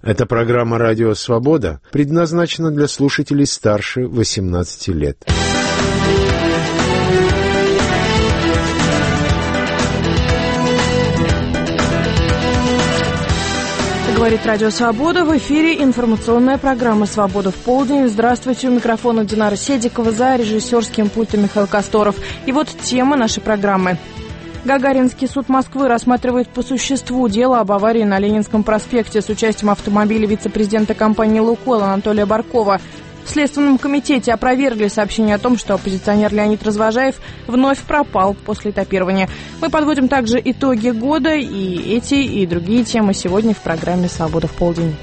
Эта программа «Радио Свобода» предназначена для слушателей старше 18 лет. Говорит Радио Свобода. В эфире информационная программа «Свобода в полдень». Здравствуйте, у микрофона Динара Седикова, за режиссерским пультом Михаил Косторов. И вот тема нашей программы. Гагаринский суд Москвы рассматривает по существу дело об аварии на Ленинском проспекте с участием автомобиля вице-президента компании «Лукойл» Анатолия Баркова. В Следственном комитете опровергли сообщение о том, что оппозиционер Леонид Развозжаев вновь пропал после этапирования. Мы подводим также итоги года, и эти, и другие темы сегодня в программе «Свобода в полдень».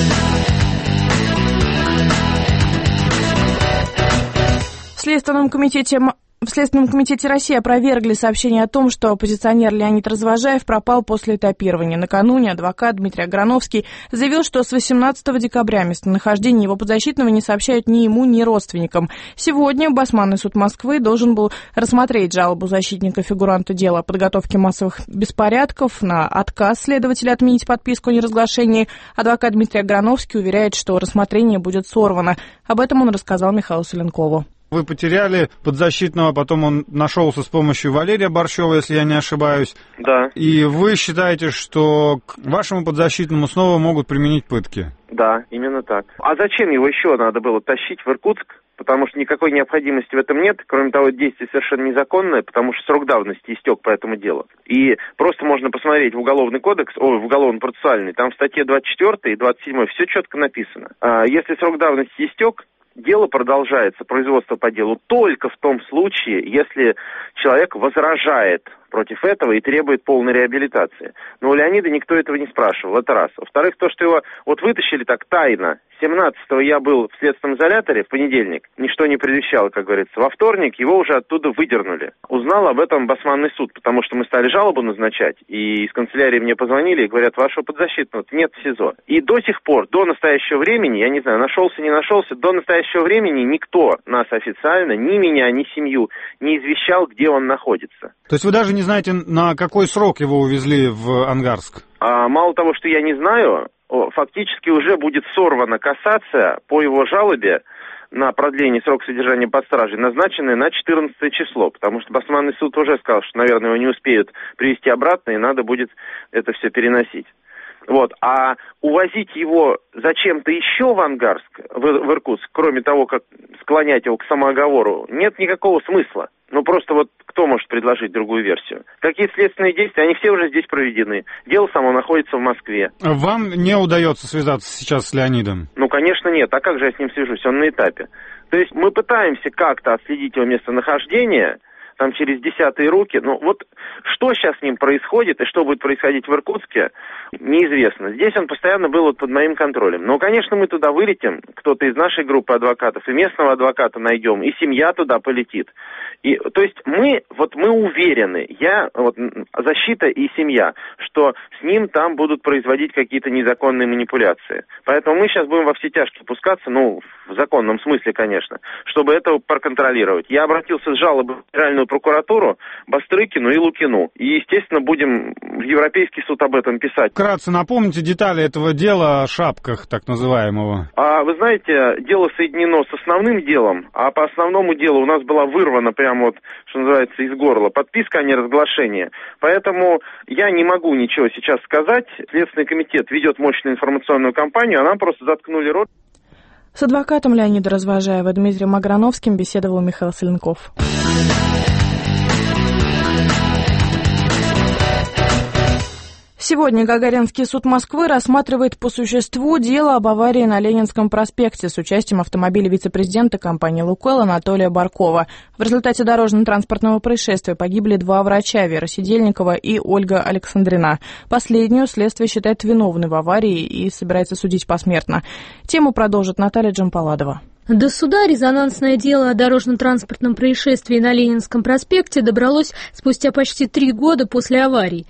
В Следственном комитете России опровергли сообщение о том, что оппозиционер Леонид Развозжаев пропал после этапирования. Накануне адвокат Дмитрий Аграновский заявил, что с 18 декабря местонахождение его подзащитного не сообщают ни ему, ни родственникам. Сегодня Басманный суд Москвы должен был рассмотреть жалобу защитника фигуранта дела о подготовке массовых беспорядков на отказ следователя отменить подписку о неразглашении. Адвокат Дмитрий Аграновский уверяет, что рассмотрение будет сорвано. Об этом он рассказал Михаилу Соленкову. Вы потеряли подзащитного, потом он нашелся с помощью Валерия Борщева, если я не ошибаюсь. Да. И вы считаете, что к вашему подзащитному снова могут применить пытки? Да, именно так. А зачем его еще надо было тащить в Иркутск? Потому что никакой необходимости в этом нет. Кроме того, действие совершенно незаконное, потому что срок давности истек по этому делу. И просто можно посмотреть в Уголовный кодекс, в Уголовно-процессуальный, там в статье 24 и 27 все четко написано. Если срок давности истек, дело продолжается, производство по делу, только в том случае, если человек возражает против этого и требует полной реабилитации. Но у Леонида никто этого не спрашивал, это раз. Во-вторых, то, что его вытащили так тайно. 17-го я был в следственном изоляторе в понедельник, ничто не предвещало, как говорится. Во вторник его уже оттуда выдернули. Узнал об этом Басманный суд, потому что мы стали жалобу назначать, и из канцелярии мне позвонили и говорят, вашего подзащитного нет в СИЗО. И до сих пор, до настоящего времени, я не знаю, нашелся, не нашелся, до настоящего времени никто нас официально, ни меня, ни семью, не извещал, где он находится. То есть вы даже не знаете, на какой срок его увезли в Ангарск? Мало того, что я не знаю, фактически уже будет сорвана кассация по его жалобе на продление срока содержания под стражей, назначенное на 14 число, потому что Басманный суд уже сказал, что, наверное, его не успеют привезти обратно, и надо будет это все переносить. Вот. А увозить его зачем-то еще в Ангарск, в Иркутск, кроме того, как склонять его к самооговору, нет никакого смысла. Ну, просто вот кто может предложить другую версию? Какие следственные действия? Они все уже здесь проведены. Дело само находится в Москве. Вам не удается связаться сейчас с Леонидом? Ну, конечно, нет. А как же я с ним свяжусь? Он на этапе. То есть мы пытаемся как-то отследить его местонахождение, там через десятые руки. Ну, вот что сейчас с ним происходит и что будет происходить в Иркутске, неизвестно. Здесь он постоянно был под моим контролем. Но, конечно, мы туда вылетим, кто-то из нашей группы адвокатов, и местного адвоката найдем, и семья туда полетит. И, то есть мы уверены, защита и семья, что с ним там будут производить какие-то незаконные манипуляции. Поэтому мы сейчас будем во все тяжкие пускаться, в законном смысле, конечно, чтобы это проконтролировать. Я обратился с жалобой в Федеральную прокуратуру, Бастрыкину и Лукину. И, естественно, будем в Европейский суд об этом писать. Вкратце напомните детали этого дела о шапках, так называемого. Вы знаете, дело соединено с основным делом, а по основному делу у нас была вырвана прямо что называется, из горла подписка о неразглашении. Поэтому я не могу ничего сейчас сказать. Следственный комитет ведет мощную информационную кампанию, а нам просто заткнули рот. С адвокатом Леонида Развозжаева Дмитрием Аграновским беседовал Михаил Соленков. Сегодня Гагаринский суд Москвы рассматривает по существу дело об аварии на Ленинском проспекте с участием автомобиля вице-президента компании «Лукойл» Анатолия Баркова. В результате дорожно-транспортного происшествия погибли 2 врача, Вера Сидельникова и Ольга Александрина. Последнюю следствие считает виновной в аварии и собирается судить посмертно. Тему продолжит Наталья Джампаладова. До суда резонансное дело о дорожно-транспортном происшествии на Ленинском проспекте добралось спустя почти 3 года после аварии.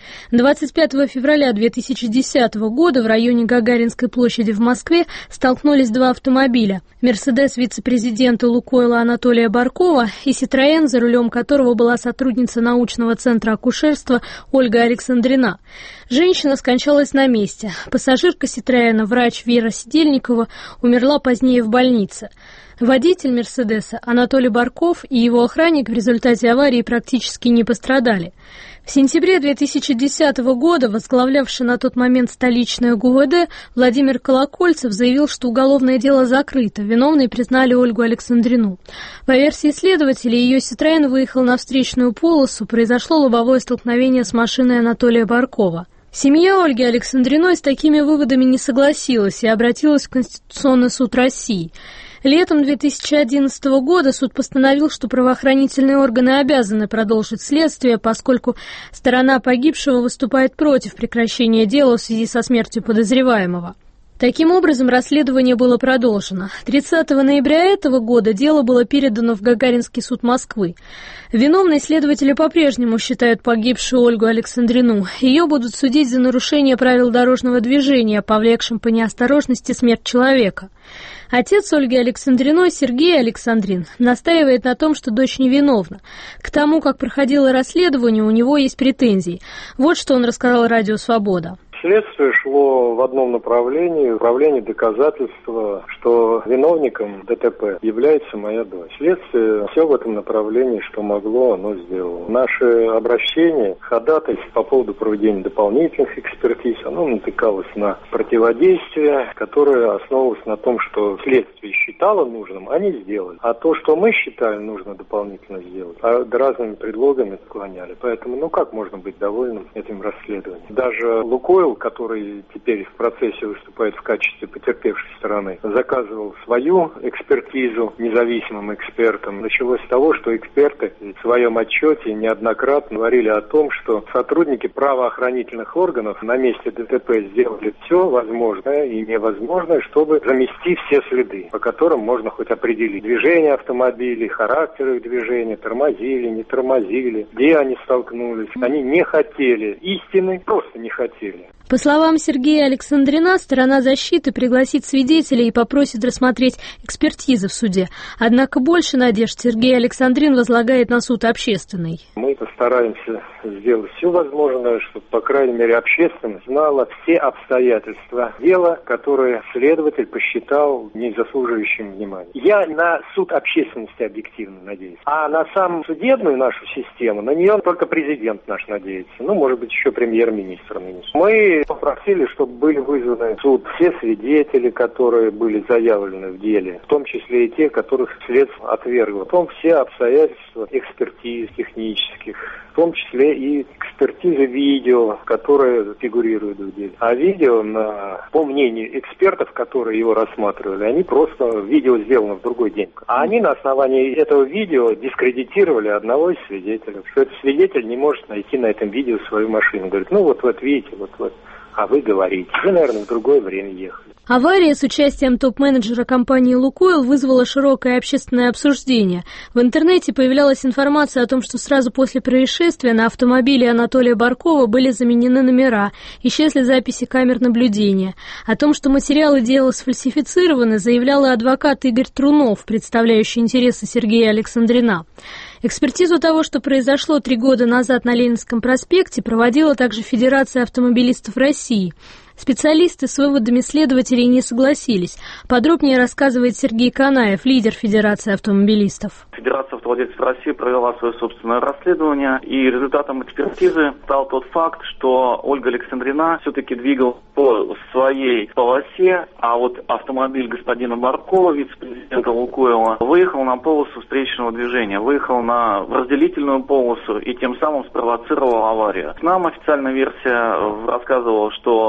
25 февраля 2010 года в районе Гагаринской площади в Москве столкнулись 2 автомобиля. «Мерседес» вице-президента «Лукойла» Анатолия Баркова и «Ситроен», за рулем которого была сотрудница научного центра акушерства Ольга Александрина. Женщина скончалась на месте. Пассажирка «Ситроена», врач Вера Сидельникова, умерла позднее в больнице. Водитель «Мерседеса» Анатолий Барков и его охранник в результате аварии практически не пострадали. В сентябре 2010 года возглавлявший на тот момент столичное ГУВД Владимир Колокольцев заявил, что уголовное дело закрыто. Виновной признали Ольгу Александрину. По версии следователей, ее «Ситроен» выехал на встречную полосу, произошло лобовое столкновение с машиной Анатолия Баркова. Семья Ольги Александриной с такими выводами не согласилась и обратилась в Конституционный суд России. Летом 2011 года суд постановил, что правоохранительные органы обязаны продолжить следствие, поскольку сторона погибшего выступает против прекращения дела в связи со смертью подозреваемого. Таким образом, расследование было продолжено. 30 ноября этого года дело было передано в Гагаринский суд Москвы. Виновной следователи по-прежнему считают погибшую Ольгу Александрину. Ее будут судить за нарушение правил дорожного движения, повлекшим по неосторожности смерть человека. Отец Ольги Александриной, Сергей Александрин, настаивает на том, что дочь невиновна. К тому, как проходило расследование, у него есть претензии. Вот что он рассказал Радио «Свобода». Следствие шло в одном направлении доказательства, что виновником ДТП является моя дочь. Следствие все в этом направлении, что могло, оно сделало. Наше обращение, ходатайство по поводу проведения дополнительных экспертиз, оно натыкалось на противодействие, которое основывалось на том, что следствие считало нужным, они сделали. А то, что мы считали нужно дополнительно сделать, разными предлогами отклоняли. Поэтому, как можно быть довольным этим расследованием? Даже «Лукойл», который теперь в процессе выступает в качестве потерпевшей стороны, заказывал свою экспертизу независимым экспертам. Началось с того, что эксперты в своем отчете неоднократно говорили о том, что сотрудники правоохранительных органов на месте ДТП сделали все возможное и невозможное, чтобы замести все следы, по которым можно хоть определить движение автомобилей, характер их движения, тормозили, не тормозили, где они столкнулись. Они не хотели истины, просто не хотели. По словам Сергея Александрина, сторона защиты пригласит свидетелей и попросит рассмотреть экспертизы в суде. Однако больше надежд Сергей Александрин возлагает на суд общественный. Мы постараемся сделать все возможное, чтобы, по крайней мере, общественность знала все обстоятельства дела, которые следователь посчитал не заслуживающим внимания. Я на суд общественности объективно надеюсь. А на саму судебную нашу систему, на нее только президент наш надеется. Может быть, еще премьер-министр нынешний. Мы попросили, чтобы были вызваны в суд все свидетели, которые были заявлены в деле, в том числе и те, которых следствие отвергло. Потом все обстоятельства экспертиз технических, в том числе и экспертизы видео, которые фигурируют в деле. А видео, по мнению экспертов, которые его рассматривали, они просто видео сделано в другой день. А они на основании этого видео дискредитировали одного из свидетелей. Что этот свидетель не может найти на этом видео свою машину. Говорит, вот видите, вот. А вы говорите, вы, наверное, в другое время ехали. Авария с участием топ-менеджера компании «Лукойл» вызвала широкое общественное обсуждение. В интернете появлялась информация о том, что сразу после происшествия на автомобиле Анатолия Баркова были заменены номера, исчезли записи камер наблюдения. О том, что материалы дела сфальсифицированы, заявлял и адвокат Игорь Трунов, представляющий интересы Сергея Александрина. Экспертизу того, что произошло 3 года назад на Ленинском проспекте, проводила также Федерация автомобилистов России. Специалисты с выводами следователей не согласились. Подробнее рассказывает Сергей Канаев, лидер Федерации автомобилистов. Федерация автовладельцев России провела свое собственное расследование, и результатом экспертизы стал тот факт, что Ольга Александрина все-таки двигалась по своей полосе, а вот автомобиль господина Баркова, вице-президента «Лукойла», выехал на полосу встречного движения, выехал на разделительную полосу и тем самым спровоцировал аварию. Нам официальная версия рассказывала, что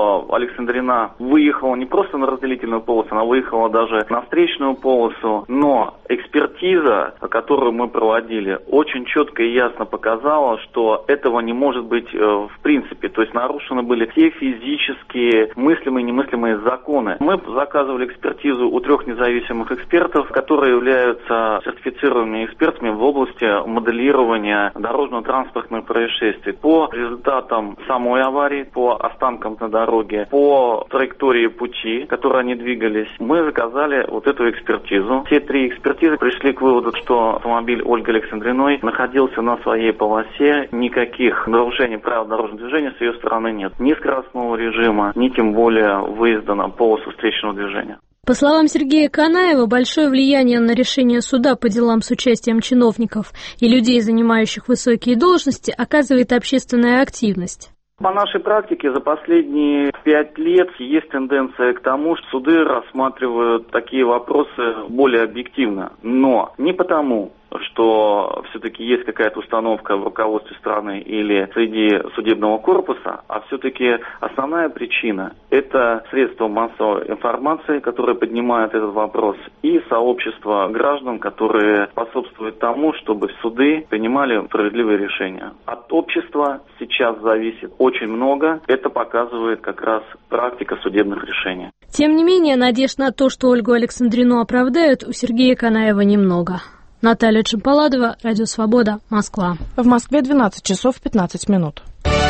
Александрина выехала не просто на разделительную полосу, она выехала даже на встречную полосу, но экспертиза, которую мы проводили, очень четко и ясно показала, что этого не может быть в принципе. То есть нарушены были все физические мыслимые и немыслимые законы. Мы заказывали экспертизу у 3 независимых экспертов, которые являются сертифицированными экспертами в области моделирования дорожно-транспортных происшествий. По результатам самой аварии, по останкам на дороге, по траектории пути, которые они двигались, мы заказали вот эту экспертизу. Все 3 экспертизы пришли к выводу, что автомобиль Ольги Александриной находился на своей полосе, никаких нарушений правил дорожного движения с ее стороны нет. Ни скоростного режима, ни тем более выезда на полосу встречного движения. По словам Сергея Канаева, большое влияние на решение суда по делам с участием чиновников и людей, занимающих высокие должности, оказывает общественная активность. По нашей практике за последние 5 лет есть тенденция к тому, что суды рассматривают такие вопросы более объективно. Но не потому, что все-таки есть какая-то установка в руководстве страны или среди судебного корпуса, а все-таки основная причина – это средства массовой информации, которые поднимают этот вопрос, и сообщество граждан, которые способствуют тому, чтобы суды принимали справедливые решения. От общества сейчас зависит очень много, это показывает как раз практика судебных решений. Тем не менее, надежд на то, что Ольгу Александрину оправдают, у Сергея Канаева немного. Наталья Чемпаладова, Радио Свобода, Москва. В Москве 12 часов 15 минут.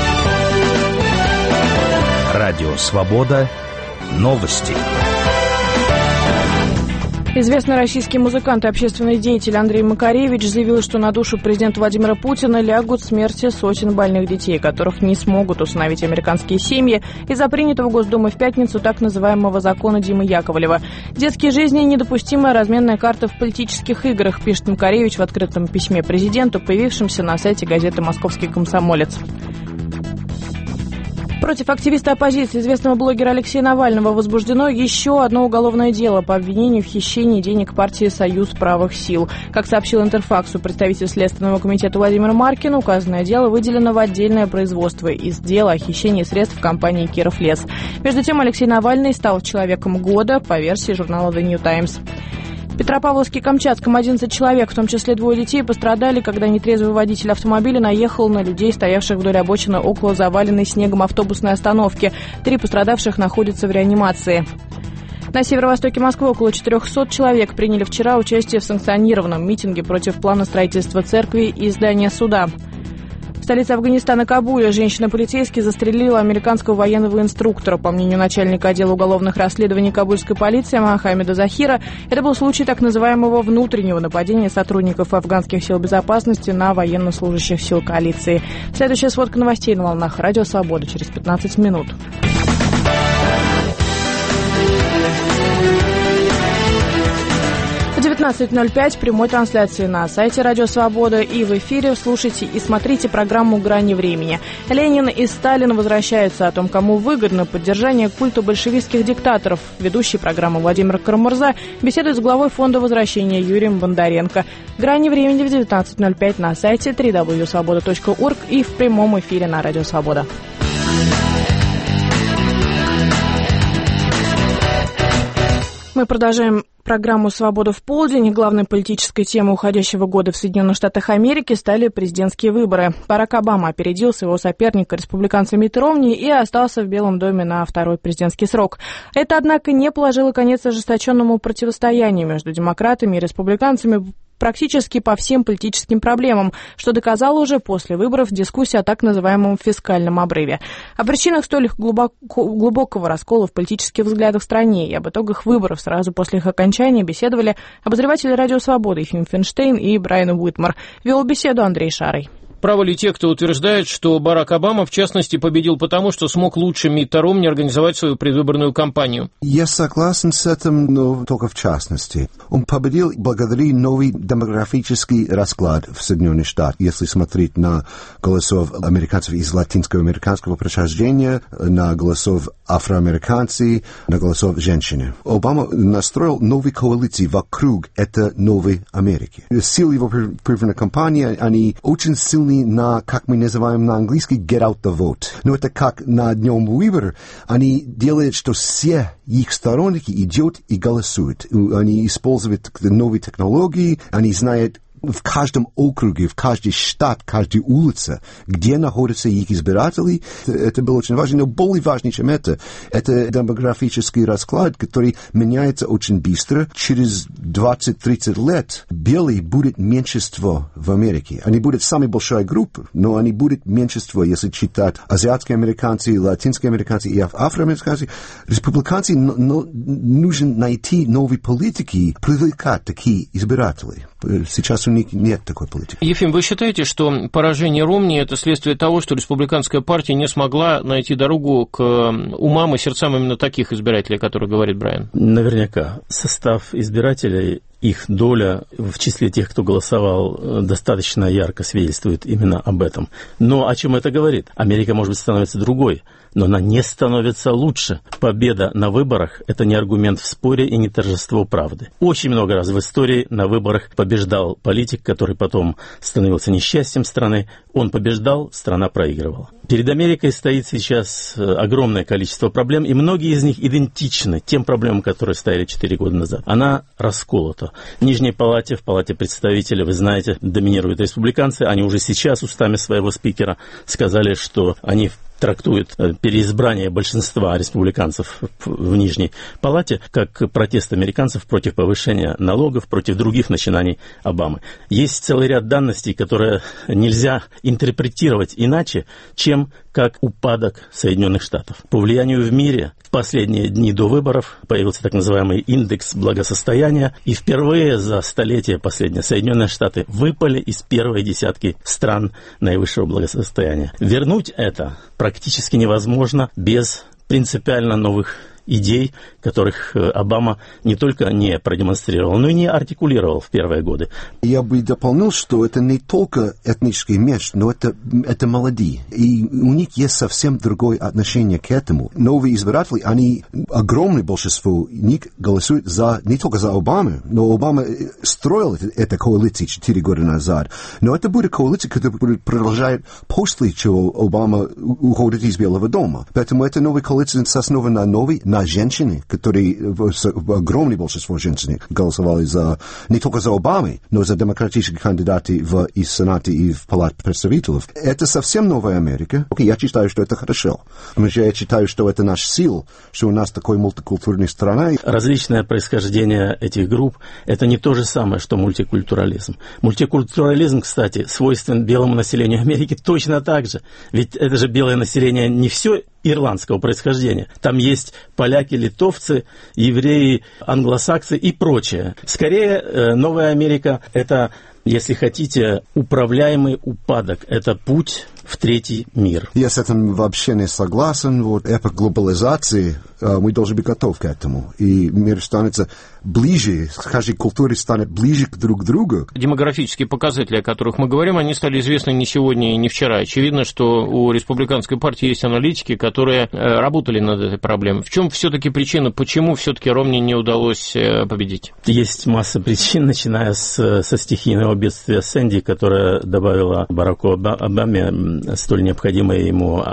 Радио Свобода. Новости. Известный российский музыкант и общественный деятель Андрей Макаревич заявил, что на душу президента Владимира Путина лягут смерти сотен больных детей, которых не смогут усыновить американские семьи из-за принятого Госдумой в пятницу так называемого закона Димы Яковлева. Детские жизни – недопустимая разменная карта в политических играх, пишет Макаревич в открытом письме президенту, появившемся на сайте газеты «Московский комсомолец». Против активиста оппозиции, известного блогера Алексея Навального, возбуждено еще одно уголовное дело по обвинению в хищении денег партии «Союз правых сил». Как сообщил Интерфаксу представитель Следственного комитета Владимир Маркин, указанное дело выделено в отдельное производство из дела о хищении средств компании «Кировлес». Между тем, Алексей Навальный стал человеком года по версии журнала «The New Times». В Петропавловске-Камчатском 11 человек, в том числе 2 детей, пострадали, когда нетрезвый водитель автомобиля наехал на людей, стоявших вдоль обочины около заваленной снегом автобусной остановки. 3 пострадавших находятся в реанимации. На северо-востоке Москвы около 400 человек приняли вчера участие в санкционированном митинге против плана строительства церкви и здания суда. В столице Афганистана Кабуле женщина-полицейский застрелила американского военного инструктора. По мнению начальника отдела уголовных расследований кабульской полиции Мохаммеда Захира, это был случай так называемого внутреннего нападения сотрудников афганских сил безопасности на военнослужащих сил коалиции. Следующая сводка новостей на волнах Радио Свобода через 15 минут. 19:05 прямой трансляции на сайте Радио Свобода и в эфире слушайте и смотрите программу «Грани времени». Ленин и Сталин возвращаются. О том, кому выгодно поддержание культа большевистских диктаторов. Ведущий программы Владимир Карамурза беседует с главой фонда возвращения Юрием Бондаренко. «Грани времени» в 19:05 на сайте www.svoboda.org и в прямом эфире на Радио Свобода. Мы продолжаем программу «Свобода в полдень». Главной политической темой уходящего года в Соединенных Штатах Америки стали президентские выборы. Барак Обама опередил своего соперника, республиканца Митт Ромни, и остался в Белом доме на 2-й президентский срок. Это, однако, не положило конец ожесточенному противостоянию между демократами и республиканцами практически по всем политическим проблемам, что доказала уже после выборов дискуссия о так называемом фискальном обрыве. О причинах столь глубокого раскола в политических взглядах в стране и об итогах выборов сразу после их окончания беседовали обозреватели Радио Свободы Ефим Финштейн и Брайан Уитмар. Вел беседу Андрей Шарый. Правы ли те, кто утверждает, что Барак Обама, в частности, победил потому, что смог лучше Митта Ромни организовать свою предвыборную кампанию? Я согласен с этим, но только в частности. Он победил благодаря новый демографический расклад в Соединенных Штатах. Если смотреть на голосов американцев из латинско-американского происхождения, на голосов афроамериканцев, на голосов женщин. Обама настроил новые коалиции вокруг этой новой Америки. Силы его предвыборной кампании, они очень сильно или на, как мы называем на английский, get out the vote. Но это как на днем выборов. Они делают, что все их сторонники идут и голосуют. Они используют новые технологии, они знают в каждом округе, в каждый штат, каждой улице, где находятся их избиратели. Это было очень важно, но более важнее, чем это демографический расклад, который меняется очень быстро. Через 20-30 лет белые будут меньшинство в Америке. Они будут самой большой группой, но они будут меньшинство, если считать азиатские американцы, латинские американцы и афроамериканцы. Республиканцы нужно найти новые политики, привлекать такие избиратели. Сейчас у них нет такой политики. Ефим, вы считаете, что поражение Ромни – это следствие того, что республиканская партия не смогла найти дорогу к умам и сердцам именно таких избирателей, о которых говорит Брайан? Наверняка. Состав избирателей, их доля в числе тех, кто голосовал, достаточно ярко свидетельствует именно об этом. Но о чем это говорит? Америка, может быть, становится другой, но она не становится лучше. Победа на выборах – это не аргумент в споре и не торжество правды. Очень много раз в истории на выборах побеждал политик, который потом становился несчастьем страны. Он побеждал, страна проигрывала. Перед Америкой стоит сейчас огромное количество проблем, и многие из них идентичны тем проблемам, которые стояли 4 года назад. Она расколота. В Нижней палате, в палате представителей, вы знаете, доминируют республиканцы. Они уже сейчас устами своего спикера сказали, что они трактует переизбрание большинства республиканцев в Нижней палате как протест американцев против повышения налогов, против других начинаний Обамы. Есть целый ряд данностей, которые нельзя интерпретировать иначе, чем как упадок Соединенных Штатов. По влиянию в мире в последние дни до выборов появился так называемый индекс благосостояния, и впервые за столетие последнее Соединенные Штаты выпали из первой десятки стран наивысшего благосостояния. Вернуть это практически невозможно без принципиально новых идей, которых Обама не только не продемонстрировал, но и не артикулировал в первые годы. Я бы дополнил, что это не только этнический меж, но это молодые. И у них есть совсем другое отношение к этому. Новые избиратели, они, огромное большинство них голосуют не только за Обаму, но Обама строил эту коалицию 4 года назад. Но это будет коалиция, которая будет продолжать после чего Обама уходит из Белого дома. Поэтому эта новая коалиция основана на женщины, которые в огромное большинство женщин голосовали не только за Обаму, но за демократические кандидаты и в Сенате, и в Палате представителей. Это совсем новая Америка. Я считаю, что это хорошо. Я считаю, что это наша сила, что у нас такой мультикультурная страна. Различное происхождение этих групп – это не то же самое, что мультикультурализм. Мультикультурализм, кстати, свойствен белому населению Америки точно так же. Ведь это же белое население не все ирландского происхождения. Там есть поляки, литовцы, евреи, англосаксы и прочее. Скорее, Новая Америка – это, если хотите, управляемый упадок. Это путь в третий мир. Я с этим вообще не согласен. Эпоха глобализации, мы должны быть готовы к этому. И мир становится ближе, каждая культура станет ближе друг к другу. Демографические показатели, о которых мы говорим, они стали известны не сегодня и не вчера. Очевидно, что у республиканской партии есть аналитики, которые работали над этой проблемой. В чем все-таки причина, почему все-таки Ромни не удалось победить? Есть масса причин, начиная со стихийного бедствия Сэнди, которое добавило Бараку Обаме столь необходимое ему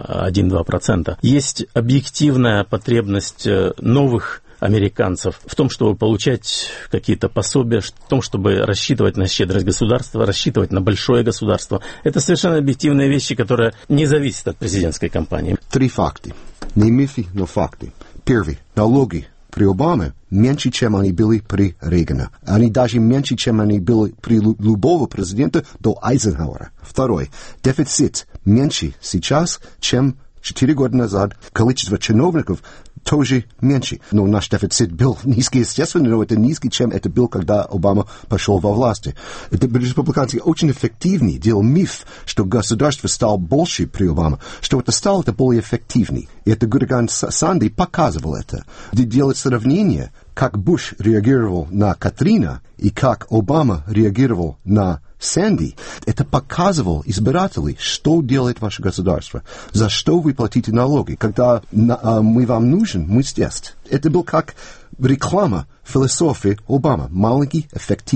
1-2%. Есть объективная потребность новых американцев в том, чтобы получать какие-то пособия, в том, чтобы рассчитывать на щедрость государства, рассчитывать на большое государство. Это совершенно объективные вещи, которые не зависят от президентской кампании. 3 факта. Не мифы, но факты. Первый. Налоги при Обаме меньше, чем они были при Рейгана. Они даже меньше, чем они были при любого президента до Айзенхауэра. Второй. Дефицит меньше сейчас, чем 4 года назад. Количество чиновников тоже меньше. Но наш дефицит был низкий, естественно, но это низкий, чем это был, когда Обама пошел во власти. Республиканцы очень эффективны. Делал миф, что государство стало больше при Обаме, что это стало более эффективней. И это Гуриган Санди показывал это. Делать сравнение, как Буш реагировал на Катрина и как Обама реагировал на Сэнди, это показывал избирателей, что делает ваше государство, за что вы платите налоги. Когда мы вам нужен, мы здесь. Это был как реклама философии Обама. Маленький, эффективный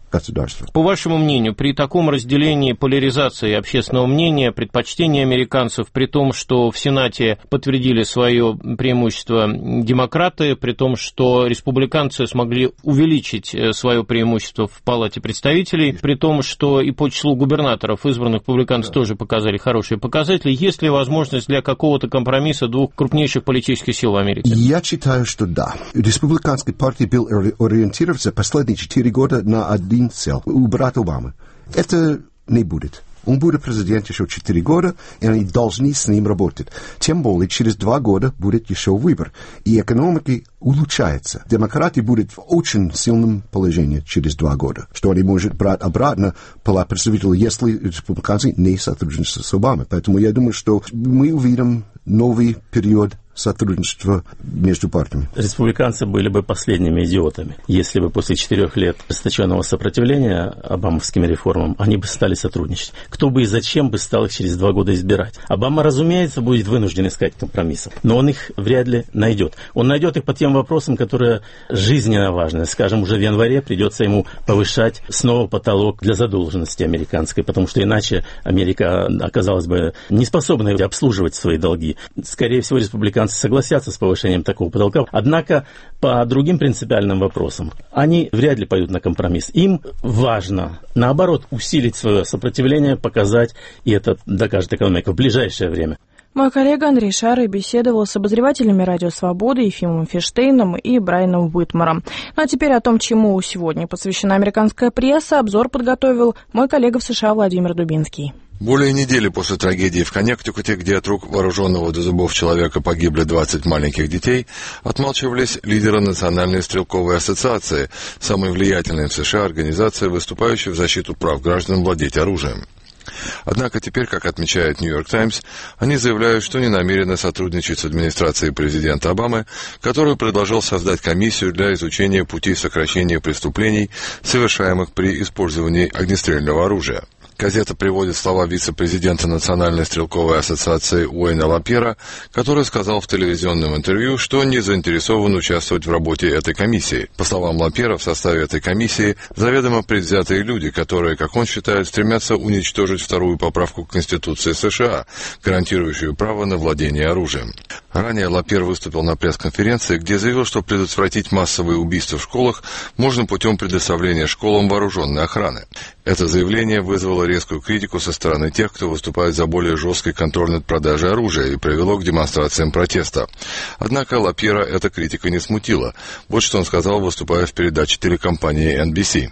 государства. По вашему мнению, при таком разделении поляризации общественного мнения, предпочтений американцев, при том, что в Сенате подтвердили свое преимущество демократы, при том, что республиканцы смогли увеличить свое преимущество в Палате представителей, при том, что и по числу губернаторов избранных республиканцы тоже показали хорошие показатели, есть ли возможность для какого-то компромисса двух крупнейших политических сил в Америке? Я считаю, что да. Республиканская партия был ориентироваться последние 4 года на один цель – убрать Обаму. Это не будет. Он будет президент еще 4 года, и они должны с ним работать. Тем более, через 2 года будет еще выбор. И экономика улучшается. Демократия будет в очень сильном положении через 2 года, что они могут брать обратно Палату представителей, если республиканцы не сотрудничают с Обамой. Поэтому я думаю, что мы увидим новый период сотрудничества между партиями. Республиканцы были бы последними идиотами, если бы после 4 лет ожесточенного сопротивления обамовским реформам они бы стали сотрудничать. Кто бы и зачем бы стал их через 2 года избирать? Обама, разумеется, будет вынужден искать компромиссов, но он их вряд ли найдет. Он найдет их по тем вопросам, которые жизненно важны. Скажем, уже в январе придется ему повышать снова потолок для задолженности американской, потому что иначе Америка оказалась бы не способной обслуживать свои долги. Скорее всего, республиканцы согласятся с повышением такого потолка. Однако по другим принципиальным вопросам они вряд ли пойдут на компромисс. Им важно, наоборот, усилить свое сопротивление, показать, и это докажет экономика в ближайшее время. Мой коллега Андрей Шары беседовал с обозревателями «Радио Свобода» Ефимом Ферштейном и Брайаном Уитмаром. Ну а теперь о том, чему сегодня посвящена американская пресса, обзор подготовил мой коллега в США Владимир Дубинский. Более недели после трагедии в Коннектикуте, где от рук вооруженного до зубов человека погибли 20 маленьких детей, отмалчивались лидеры Национальной стрелковой ассоциации, самой влиятельной в США организации, выступающей в защиту прав граждан владеть оружием. Однако теперь, как отмечает «Нью-Йорк Таймс», они заявляют, что не намерены сотрудничать с администрацией президента Обамы, который предложил создать комиссию для изучения путей сокращения преступлений, совершаемых при использовании огнестрельного оружия. Газета приводит слова вице-президента Национальной стрелковой ассоциации Уэйна Лапьера, который сказал в телевизионном интервью, что не заинтересован участвовать в работе этой комиссии. По словам Лапьера, в составе этой комиссии заведомо предвзятые люди, которые, как он считает, стремятся уничтожить вторую поправку к Конституции США, гарантирующую право на владение оружием. Ранее Лапьер выступил на пресс-конференции, где заявил, что предотвратить массовые убийства в школах можно путем предоставления школам вооруженной охраны. Это заявление вызвало резкую критику со стороны тех, кто выступает за более жесткий контроль над продажей оружия, и привело к демонстрациям протеста. Однако Лапьера эта критика не смутила. Вот что он сказал, выступая в передаче телекомпании NBC.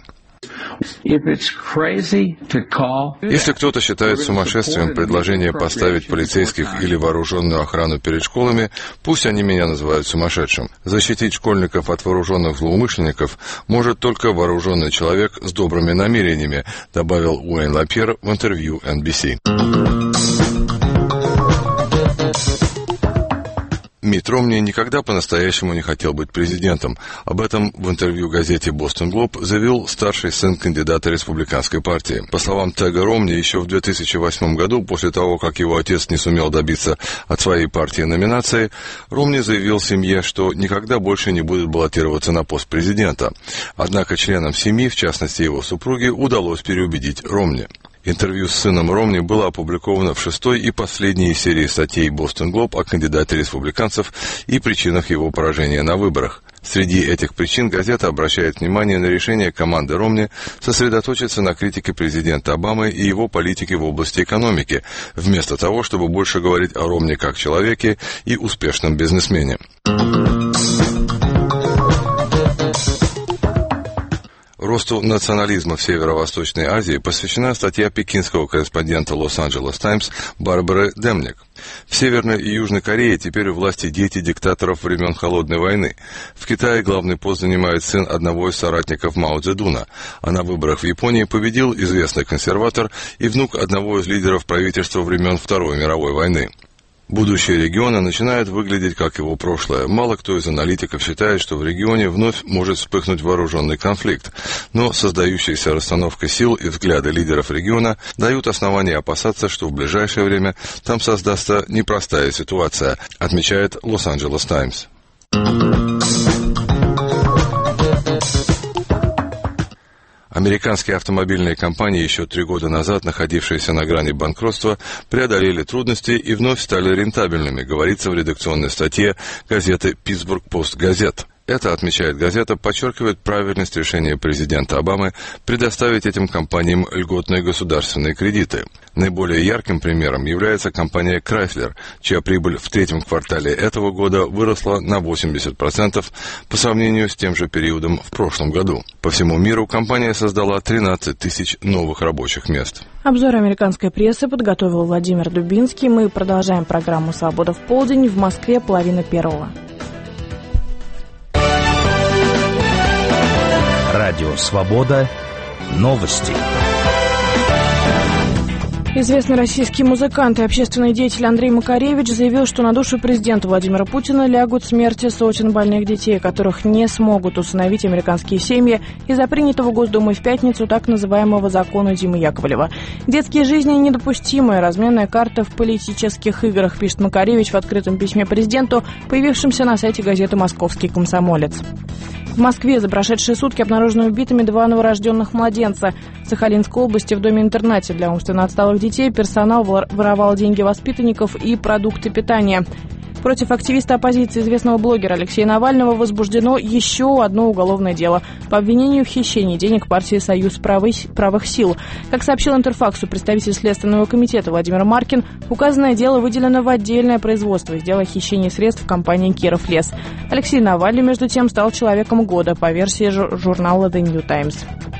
Если кто-то считает сумасшествием предложение поставить полицейских или вооруженную охрану перед школами, пусть они меня называют сумасшедшим. Защитить школьников от вооруженных злоумышленников может только вооруженный человек с добрыми намерениями, добавил Уэйн Лапьер в интервью NBC. Митт Ромни никогда по-настоящему не хотел быть президентом. Об этом в интервью газете «Бостон Глоб» заявил старший сын кандидата республиканской партии. По словам Тега Ромни, еще в 2008 году, после того, как его отец не сумел добиться от своей партии номинации, Ромни заявил семье, что никогда больше не будет баллотироваться на пост президента. Однако членам семьи, в частности его супруге, удалось переубедить Ромни. Интервью с сыном Ромни было опубликовано в 6-й и последней серии статей «Бостон Глоб» о кандидате республиканцев и причинах его поражения на выборах. Среди этих причин газета обращает внимание на решение команды Ромни сосредоточиться на критике президента Обамы и его политики в области экономики, вместо того, чтобы больше говорить о Ромни как человеке и успешном бизнесмене. Росту национализма в Северо-Восточной Азии посвящена статья пекинского корреспондента «Лос-Анджелес Таймс» Барбары Демник. В Северной и Южной Корее теперь у власти дети диктаторов времен Холодной войны. В Китае главный пост занимает сын одного из соратников Мао Цзэдуна, а на выборах в Японии победил известный консерватор и внук одного из лидеров правительства времен Второй мировой войны. Будущее региона начинает выглядеть как его прошлое. Мало кто из аналитиков считает, что в регионе вновь может вспыхнуть вооруженный конфликт. Но создающаяся расстановка сил и взгляды лидеров региона дают основания опасаться, что в ближайшее время там создастся непростая ситуация, отмечает «Лос-Анджелес Таймс». Американские автомобильные компании, еще 3 года назад находившиеся на грани банкротства, преодолели трудности и вновь стали рентабельными, говорится в редакционной статье газеты «Питтсбург Пост-Газет». Это, отмечает газета, подчеркивает правильность решения президента Обамы предоставить этим компаниям льготные государственные кредиты. Наиболее ярким примером является компания Chrysler, чья прибыль в 3-м квартале этого года выросла на 80% по сравнению с тем же периодом в прошлом году. По всему миру компания создала 13 тысяч новых рабочих мест. Обзор американской прессы подготовил Владимир Дубинский. Мы продолжаем программу «Свобода в полдень». В Москве 12:30. Радио «Свобода». Новости. Известный российский музыкант и общественный деятель Андрей Макаревич заявил, что на душу президента Владимира Путина лягут смерти сотен больных детей, которых не смогут усыновить американские семьи из-за принятого Госдумой в пятницу так называемого закона Димы Яковлева. Детские жизни недопустимая разменная карта в политических играх, пишет Макаревич в открытом письме президенту, появившемся на сайте газеты «Московский комсомолец». В Москве за прошедшие сутки обнаружены убитыми 2 новорожденных младенца. В Сахалинской области в доме-интернате для умственно отсталых детей персонал воровал деньги воспитанников и продукты питания. Против активиста оппозиции, известного блогера Алексея Навального, возбуждено еще одно уголовное дело по обвинению в хищении денег партии «Союз правых сил». Как сообщил Интерфаксу представитель Следственного комитета Владимир Маркин, указанное дело выделено в отдельное производство из дела хищения средств компании «Кировлес». Алексей Навальный, между тем, стал человеком года по версии журнала «The New Times».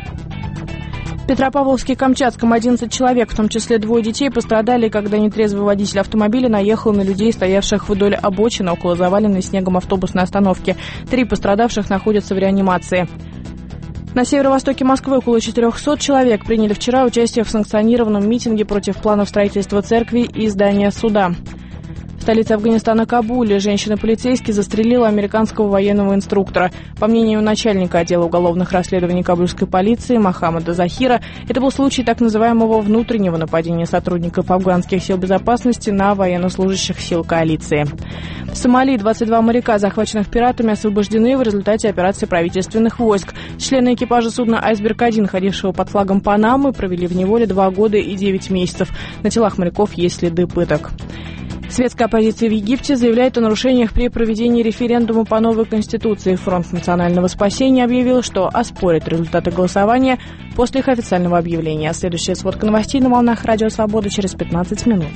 В Петропавловске-Камчатском 11 человек, в том числе 2 детей, пострадали, когда нетрезвый водитель автомобиля наехал на людей, стоявших вдоль обочины около заваленной снегом автобусной остановки. 3 пострадавших находятся в реанимации. На северо-востоке Москвы около 400 человек приняли вчера участие в санкционированном митинге против планов строительства церкви и здания суда. В столице Афганистана Кабуле женщина-полицейский застрелила американского военного инструктора. По мнению начальника отдела уголовных расследований кабульской полиции Мохаммада Захира, это был случай так называемого внутреннего нападения сотрудников афганских сил безопасности на военнослужащих сил коалиции. В Сомали 22 моряка, захваченных пиратами, освобождены в результате операции правительственных войск. Члены экипажа судна «Айсберг-1», ходившего под флагом Панамы, провели в неволе 2 года и 9 месяцев. На телах моряков есть следы пыток. Светская оппозиция в Египте заявляет о нарушениях при проведении референдума по новой конституции. Фронт национального спасения объявил, что оспорит результаты голосования после их официального объявления. Следующая сводка новостей на волнах Радио Свобода через 15 минут.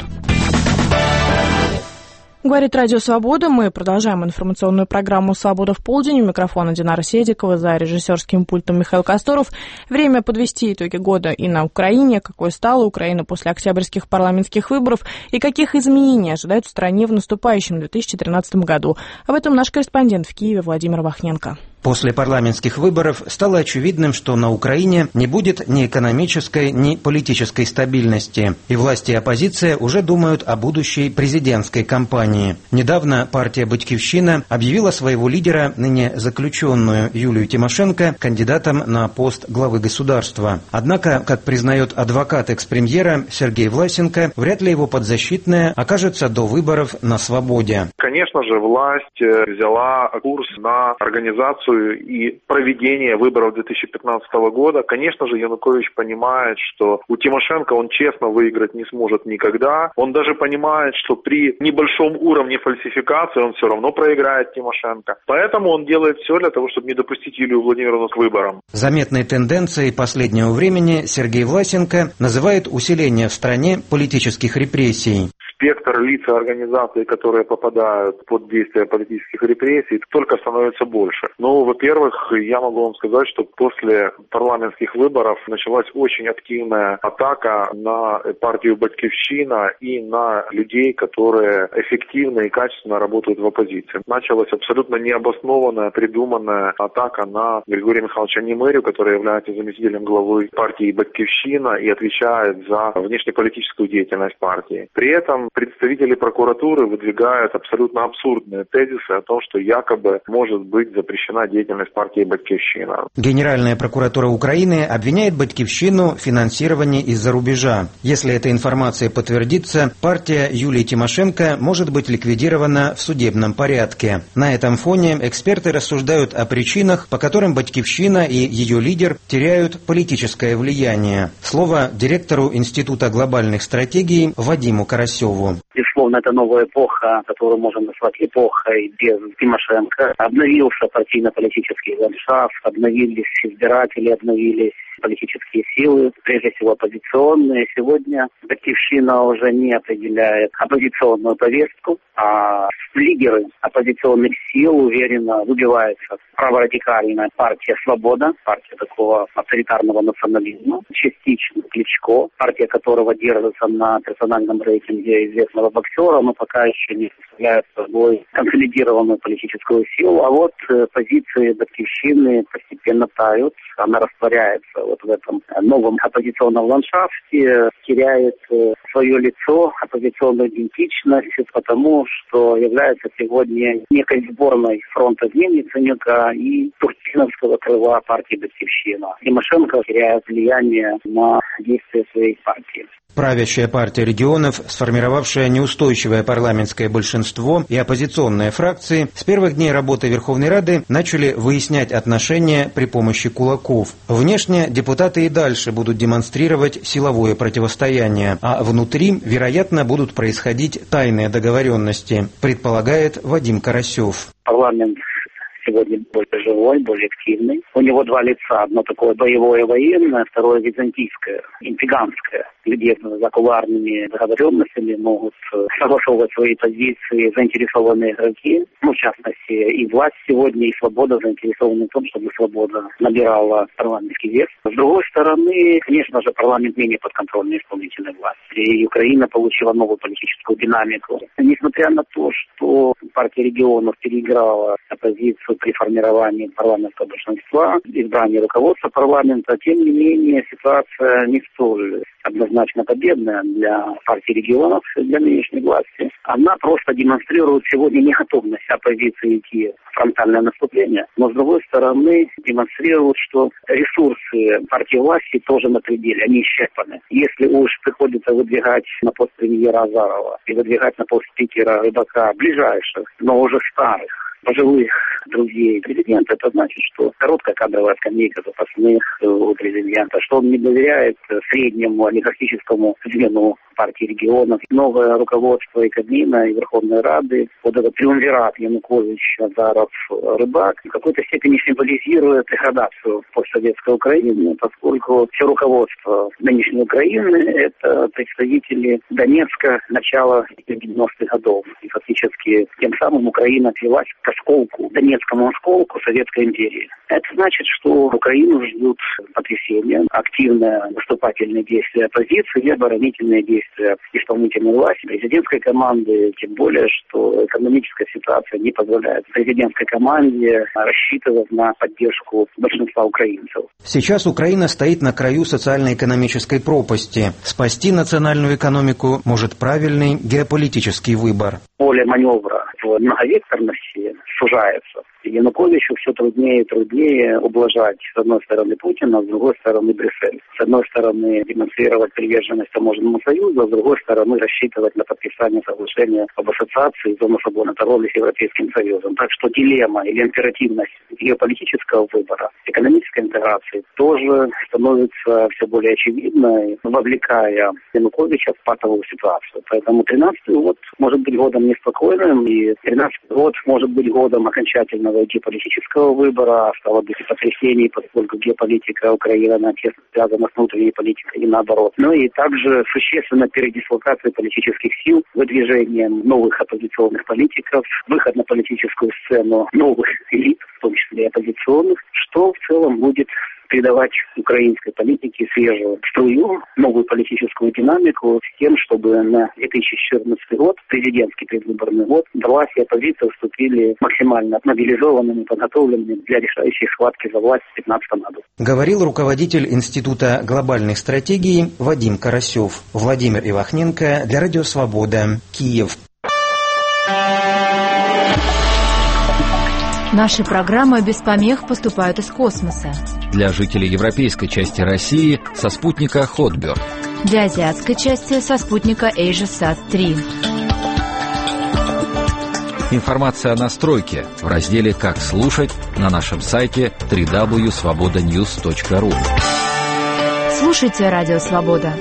Говорит Радио Свобода. Мы продолжаем информационную программу «Свобода в полдень». У микрофона Динара Седикова, за режиссерским пультом Михаил Косторов. Время подвести итоги года и на Украине. Какой стала Украина после октябрьских парламентских выборов и каких изменений ожидают в стране в наступающем 2013 году. Об этом наш корреспондент в Киеве Владимир Вахненко. После парламентских выборов стало очевидным, что на Украине не будет ни экономической, ни политической стабильности, и власти и оппозиция уже думают о будущей президентской кампании. Недавно партия «Батькивщина» объявила своего лидера, ныне заключенную Юлию Тимошенко, кандидатом на пост главы государства. Однако, как признает адвокат экс-премьера Сергей Власенко, вряд ли его подзащитная окажется до выборов на свободе. Конечно же, власть взяла курс на организацию и проведение выборов 2015 года. Конечно же, Янукович понимает, что у Тимошенко он честно выиграть не сможет никогда. Он даже понимает, что при небольшом уровне фальсификации он все равно проиграет Тимошенко. Поэтому он делает все для того, чтобы не допустить Юлию Владимировну к выборам. Заметной тенденцией последнего времени Сергей Власенко называет усиление в стране политических репрессий. Спектр лиц и организаций, которые попадают под действие политических репрессий, только становится больше. Ну, во-первых, я могу вам сказать, что после парламентских выборов началась очень активная атака на партию «Батькивщина» и на людей, которые эффективно и качественно работают в оппозиции. Началась абсолютно необоснованная, придуманная атака на Григория Михайловича Немырю, который является заместителем главы партии «Батькивщина» и отвечает за внешнеполитическую деятельность партии. При этом представители прокуратуры выдвигают абсолютно абсурдные тезисы о том, что якобы может быть запрещена деятельность партии «Батькивщина». Генеральная прокуратура Украины обвиняет «Батькивщину» в финансировании из-за рубежа. Если эта информация подтвердится, партия Юлии Тимошенко может быть ликвидирована в судебном порядке. На этом фоне эксперты рассуждают о причинах, по которым «Батькивщина» и ее лидер теряют политическое влияние. Слово директору Института глобальных стратегий Вадиму Карасеву. Безусловно, это новая эпоха, которую можно назвать эпохой без Тимошенко. Обновился партийно-политический ландшафт, обновились избиратели, обновились политические силы, прежде всего оппозиционные. Сегодня «Батькивщина» уже не определяет оппозиционную повестку, а лидеры оппозиционных сил уверенно выбивается праворадикальная партия «Свобода», партия такого авторитарного национализма, частично Кличко, партия которого держится на персональном рейтинге известного боксера, но пока еще не представляет собой консолидированную политическую силу. А вот позиции «Батькивщины» постепенно тают, она растворяется вот в этом новом оппозиционном ландшафте, теряет свое лицо, оппозиционную идентичность, потому что является сегодня некой сборной фронта Зенитценюка и турчиновского крыла партии «Батькивщина». Тимошенко теряет влияние на действия своей партии. Правящая партия регионов, сформировавшая неустойчивое парламентское большинство и оппозиционные фракции, с первых дней работы Верховной Рады начали выяснять отношения при помощи кулаков. Внешне депутаты и дальше будут демонстрировать силовое противостояние, а внутри, вероятно, будут происходить тайные договоренности, предполагает Вадим Карасев. Парламент сегодня более живой, более активный. У него два лица. Одно такое боевое военное, второе византийское, интриганское, где за кулуарными договоренностями могут согласовывать свои позиции заинтересованные игроки. В частности, и власть сегодня, и свобода заинтересованы в том, чтобы свобода набирала парламентский вес. С другой стороны, конечно же, парламент менее подконтрольный исполнительной власти. И Украина получила новую политическую динамику. Несмотря на то, что партия регионов переиграла оппозицию при формировании парламентского большинства, избрании руководства парламента, тем не менее ситуация не столь однозначно победная для партии регионов, для нынешней власти. Она просто демонстрирует сегодня неготовность оппозиции идти в фронтальное наступление, но с другой стороны демонстрирует, что ресурсы партии власти тоже на пределе, они исчерпаны. Если уж приходится выдвигать на пост премьера Азарова и выдвигать на пост спикера Рыбака ближайших, но уже старых, пожилых друзей президента, это значит, что короткая кадровая скамейка запасных у президента, что он не доверяет среднему олигархическому звену партии регионов. Новое руководство и Кабмина, и Верховной Рады, вот этот триумвират Янукович, Азаров, Рыбак, в какой-то степени символизирует деградацию постсоветской Украины, поскольку все руководство нынешней Украины – это представители Донецка начала 90-х годов. И фактически тем самым Украина отвелась к осколку, Донецкому осколку Советской империи. Это значит, что Украину ждут потрясения, активные наступательные действия оппозиции и оборонительные действия исполнительной власти, президентской команды, тем более, что экономическая ситуация не позволяет президентской команде рассчитывать на поддержку большинства украинцев. Сейчас Украина стоит на краю социально-экономической пропасти. Спасти национальную экономику может правильный геополитический выбор. Поле маневра в многовекторности сужается. Януковичу все труднее и труднее ублажать, с одной стороны, Путина, а с другой стороны, Брюссель. С одной стороны, демонстрировать приверженность таможенному союзу, а с другой стороны, рассчитывать на подписание соглашения об ассоциации зоны свободной торговли с Европейским Союзом. Так что дилемма или императивность геополитического выбора, экономической интеграции тоже становится все более очевидной, вовлекая Януковича в патовую ситуацию. Поэтому 13-й год может быть годом неспокойным, и 13-й год может быть годом окончательного геополитического выбора, стало быть и потрясений, поскольку геополитика Украины, она тесно связана с внутренней политикой и наоборот. Ну и также существенно передислокация политических сил, выдвижение новых оппозиционных политиков, выход на политическую сцену новых элит, в том числе и оппозиционных, что в целом будет придавать украинской политике свежую струю, новую политическую динамику с тем, чтобы на 2014 год, президентский предвыборный год, власть и оппозиция вступили максимально мобилизованными, подготовленными для решающей схватки за власть в 2015 году. Говорил руководитель Института глобальных стратегий Вадим Карасев. Владимир Ивахненко для Радио Свобода, Киев. Наши программы без помех поступают из космоса. Для жителей европейской части России со спутника Хотберг. Для азиатской части со спутника AsiaSat-3. Информация о настройке в разделе «Как слушать» на нашем сайте www.svobodanews.ru. Слушайте Радио Свобода.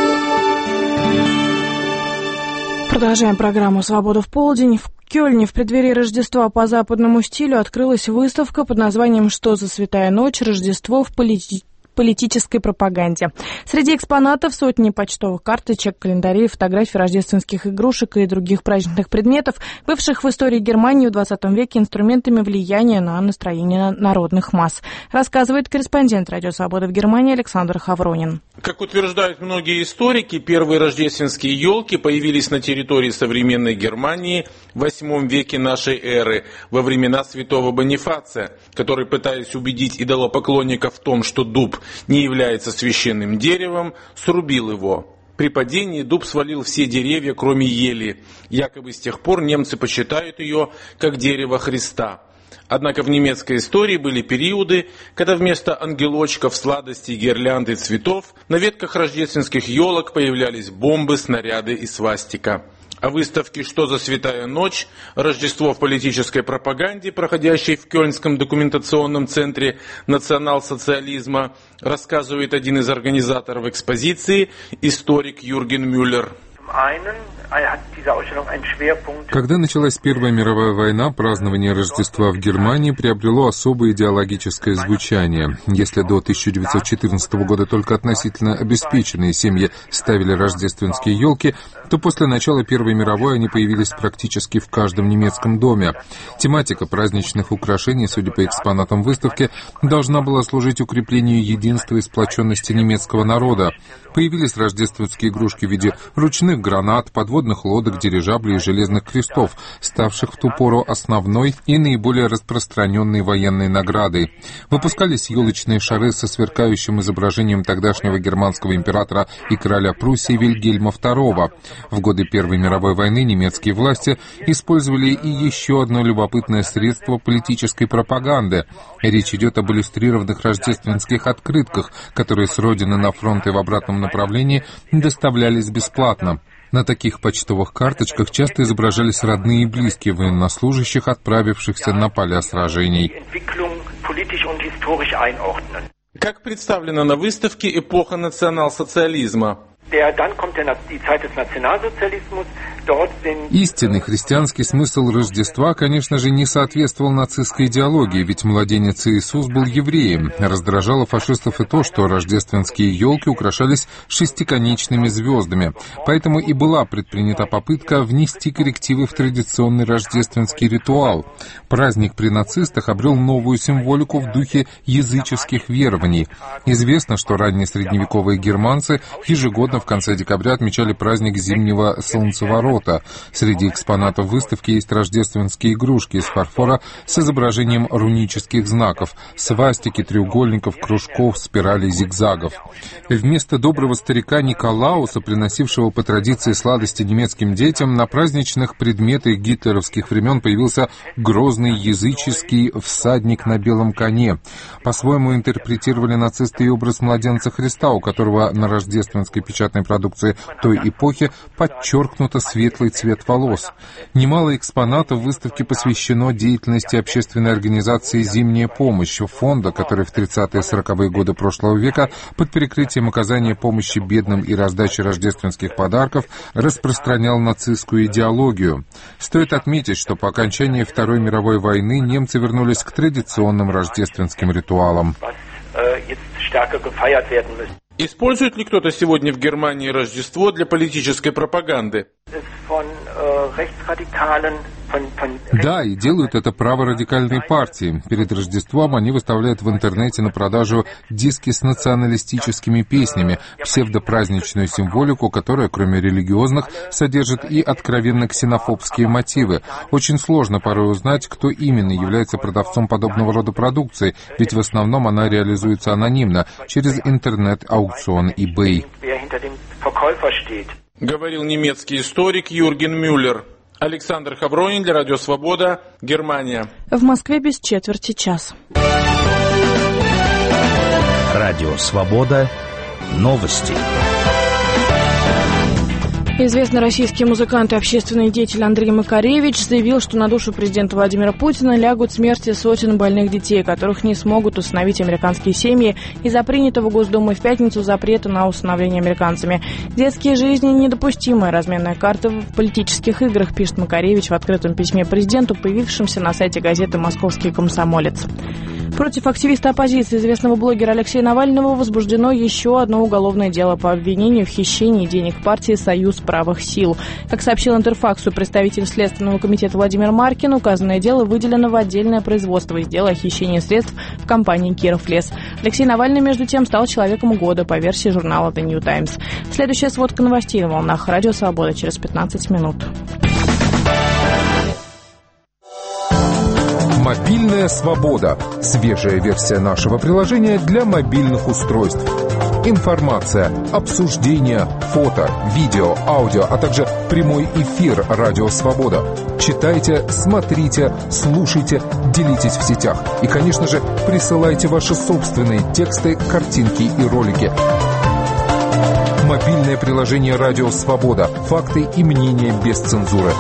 Продолжаем программу «Свобода в полдень». В Кёльне в преддверии Рождества по западному стилю открылась выставка под названием «Что за святая ночь? Рождество в политической пропаганде». Среди экспонатов сотни почтовых карточек, календарей, фотографий рождественских игрушек и других праздничных предметов, бывших в истории Германии в 20 веке инструментами влияния на настроение народных масс. Рассказывает корреспондент Радио Свобода в Германии Александр Хавронин. Как утверждают многие историки, первые рождественские елки появились на территории современной Германии в VIII веке нашей эры, во времена святого Бонифация, который, пытаясь убедить идолопоклонников в том, что дуб не является священным деревом, срубил его. При падении дуб свалил все деревья, кроме ели. Якобы с тех пор немцы почитают ее как дерево Христа. Однако в немецкой истории были периоды, когда вместо ангелочков, сладостей, гирлянд и цветов на ветках рождественских елок появлялись бомбы, снаряды и свастика. О выставке «Что за святая ночь? Рождество в политической пропаганде», проходящей в Кёльнском документационном центре национал-социализма, рассказывает один из организаторов экспозиции, историк Юрген Мюллер. Когда началась Первая мировая война, празднование Рождества в Германии приобрело особое идеологическое звучание. Если до 1914 года только относительно обеспеченные семьи ставили рождественские елки, то после начала Первой мировой они появились практически в каждом немецком доме. Тематика праздничных украшений, судя по экспонатам выставки, должна была служить укреплению единства и сплоченности немецкого народа. Появились рождественские игрушки в виде ручных гранат, подводных лодок, дирижаблей и железных крестов, ставших в ту пору основной и наиболее распространенной военной наградой. Выпускались елочные шары со сверкающим изображением тогдашнего германского императора и короля Пруссии Вильгельма II. В годы Первой мировой войны немецкие власти использовали и еще одно любопытное средство политической пропаганды. Речь идет об иллюстрированных рождественских открытках, которые с родины на фронт и в обратном направлении доставлялись бесплатно. На таких почтовых карточках часто изображались родные и близкие военнослужащих, отправившихся на поля сражений. Как представлена на выставке эпоха национал-социализма? Истинный христианский смысл Рождества, конечно же, не соответствовал нацистской идеологии, ведь младенец Иисус был евреем. Раздражало фашистов и то, что рождественские елки украшались шестиконечными звездами. Поэтому и была предпринята попытка внести коррективы в традиционный рождественский ритуал. Праздник при нацистах обрел новую символику в духе языческих верований. Известно, что ранние средневековые германцы ежегодно в конце декабря отмечали праздник зимнего солнцеворота. Среди экспонатов выставки есть рождественские игрушки из фарфора с изображением рунических знаков, свастики, треугольников, кружков, спиралей, зигзагов. Вместо доброго старика Николауса, приносившего по традиции сладости немецким детям, на праздничных предметах гитлеровских времен появился грозный языческий всадник на белом коне. По-своему интерпретировали нацисты и образ младенца Христа, у которого на рождественской печатной продукции той эпохи подчеркнуто светлый цвет волос. Немало экспонатов выставки посвящено деятельности общественной организации «Зимняя помощь», фонда, который в 30-е и 40-е годы прошлого века под прикрытием оказания помощи бедным и раздачи рождественских подарков распространял нацистскую идеологию. Стоит отметить, что по окончании Второй мировой войны немцы вернулись к традиционным рождественским ритуалам. Использует ли кто-то сегодня в Германии Рождество для политической пропаганды? Да, и делают это праворадикальные партии. Перед Рождеством они выставляют в интернете на продажу диски с националистическими песнями, псевдопраздничную символику, которая, кроме религиозных, содержит и откровенно ксенофобские мотивы. Очень сложно порой узнать, кто именно является продавцом подобного рода продукции, ведь в основном она реализуется анонимно, через интернет-аукцион eBay. Говорил немецкий историк Юрген Мюллер. Александр Хавронин для Радио Свобода, Германия. В Москве без четверти час. Радио Свобода. Новости. Известный российский музыкант и общественный деятель Андрей Макаревич заявил, что на душу президента Владимира Путина лягут смерти сотен больных детей, которых не смогут усыновить американские семьи из-за принятого Госдумой в пятницу запрета на усыновление американцами. Детские жизни – недопустимая разменная карта в политических играх, пишет Макаревич в открытом письме президенту, появившемся на сайте газеты «Московский комсомолец». Против активиста оппозиции, известного блогера Алексея Навального, возбуждено еще одно уголовное дело по обвинению в хищении денег партии «Союз правых сил». Как сообщил Интерфаксу представитель Следственного комитета Владимир Маркин, указанное дело выделено в отдельное производство из дела о хищении средств в компании «Кировлес». Алексей Навальный, между тем, стал человеком года по версии журнала «The New Times». Следующая сводка новостей на волнах Радио Свобода через 15 минут. Мобильная свобода. Свежая версия нашего приложения для мобильных устройств. Информация, обсуждения, фото, видео, аудио, а также прямой эфир Радио Свобода. Читайте, смотрите, слушайте, делитесь в сетях. И, конечно же, присылайте ваши собственные тексты, картинки и ролики. Мобильное приложение Радио Свобода. Факты и мнения без цензуры.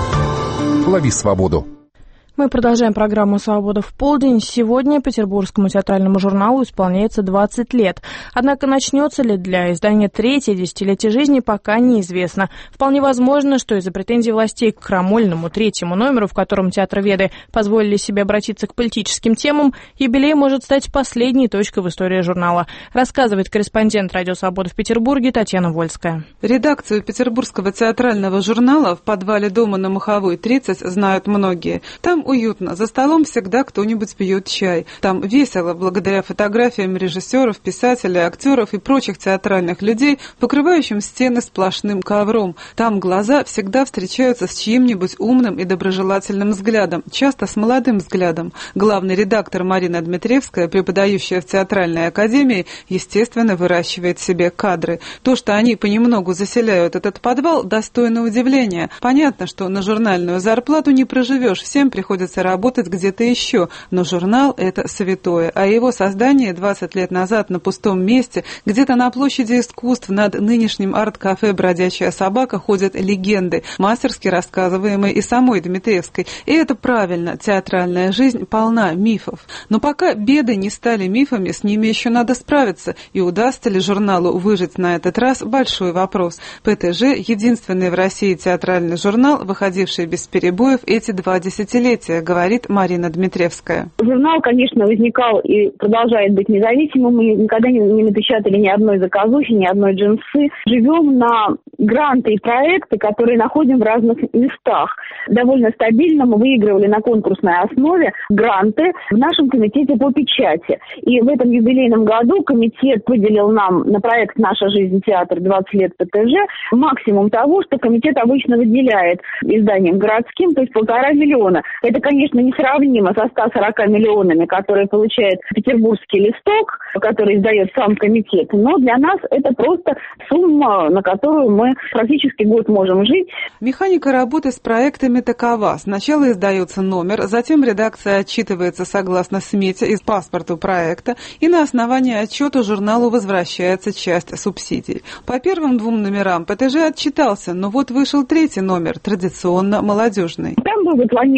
Лови свободу. Мы продолжаем программу «Свобода в полдень». Сегодня Петербургскому театральному журналу исполняется 20 лет. Однако начнется ли для издания третье десятилетие жизни, пока неизвестно. Вполне возможно, что из-за претензий властей к крамольному третьему номеру, в котором театроведы позволили себе обратиться к политическим темам, юбилей может стать последней точкой в истории журнала, рассказывает корреспондент «Радио Свобода» в Петербурге Татьяна Вольская. Редакцию Петербургского театрального журнала в подвале дома на Маховой, 30 знают многие. Там уютно, за столом всегда кто-нибудь пьет чай. Там весело, благодаря фотографиям режиссеров, писателей, актеров и прочих театральных людей, покрывающим стены сплошным ковром. Там глаза всегда встречаются с чьим-нибудь умным и доброжелательным взглядом, часто с молодым взглядом. Главный редактор Марина Дмитриевская, преподающая в театральной академии, естественно, выращивает себе кадры. То, что они понемногу заселяют этот подвал, достойно удивления. Понятно, что на журнальную зарплату не проживешь, всем приходится работать где-то еще, но журнал – это святое, а его создание 20 лет назад на пустом месте, где-то на площади искусств над нынешним арт-кафе «Бродячая собака» ходят легенды, мастерски рассказываемые и самой Дмитриевской. И это правильно, театральная жизнь полна мифов. Но пока беды не стали мифами, с ними еще надо справиться, и удастся ли журналу выжить на этот раз – большой вопрос. ПТЖ – единственный в России театральный журнал, выходивший без перебоев эти 2 десятилетия, говорит Марина Дмитриевская. Журнал, конечно, возникал и продолжает быть независимым. Мы никогда не напечатали ни одной заказухи, ни одной джинсы. Живем на гранты и проекты, которые находим в разных местах. Довольно стабильно мы выигрывали на конкурсной основе гранты в нашем комитете по печати. И в этом юбилейном году комитет выделил нам на проект «Наша жизнь. Театр. 20 лет ПТЖ» максимум того, что комитет обычно выделяет изданиям городским, то есть 1,5 миллиона. Это, конечно, несравнимо со 140 миллионами, которые получает Петербургский листок, который издает сам комитет. Но для нас это просто сумма, на которую мы практически год можем жить. Механика работы с проектами такова. Сначала издается номер, затем редакция отчитывается согласно смете и паспорту проекта, и на основании отчета журналу возвращается часть субсидий. По первым 2 номерам ПТЖ отчитался, но вот вышел 3-й номер, традиционно молодежный. Там был запланирован